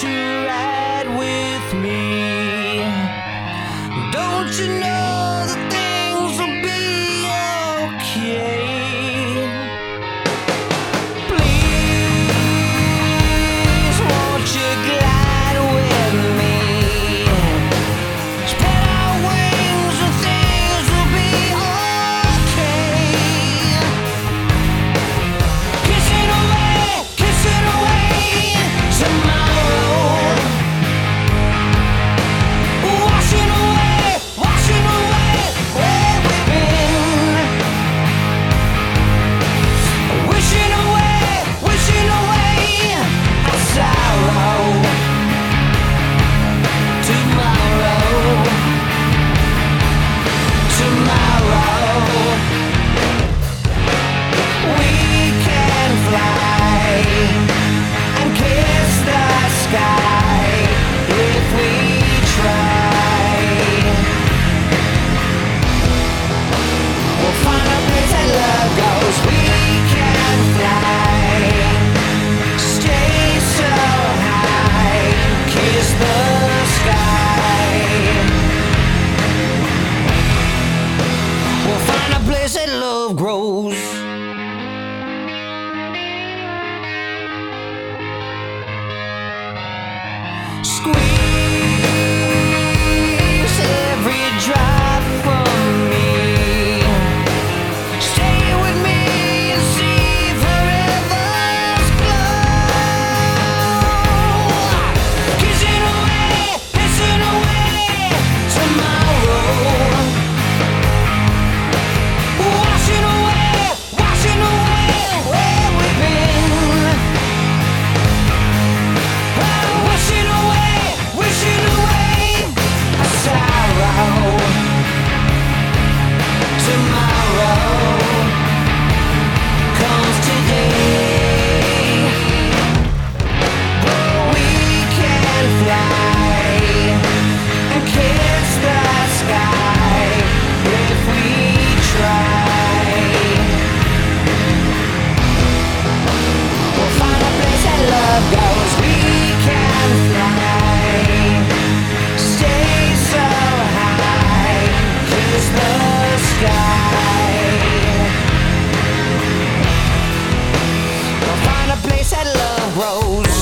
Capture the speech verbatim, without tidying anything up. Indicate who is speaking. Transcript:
Speaker 1: to ride with me? Don't you know that things will be okay? Please, won't you glide with me? Spread our wings and things will be okay. Kissing away, kissing away tomorrow. Washing away, washing away where we've been. Wishing away, wishing away our sorrow. Tomorrow, tomorrow, we can fly and kiss the sky if we try. We'll find a place that love goes. We can fly, stay so high, kiss the sky. We'll find a place that love grows. Squeeze every drop from me. Stay with me and see forever's glow. Kissing away, kissing away tomorrow. Washing away, washing away where we've been. Wishing away, wishing away our sorrow. Tomorrow comes today. We can fly and kiss the sky if we try. We'll find a place that love goes. We can fly, stay so high, kiss the sky. We'll find a place that love grows.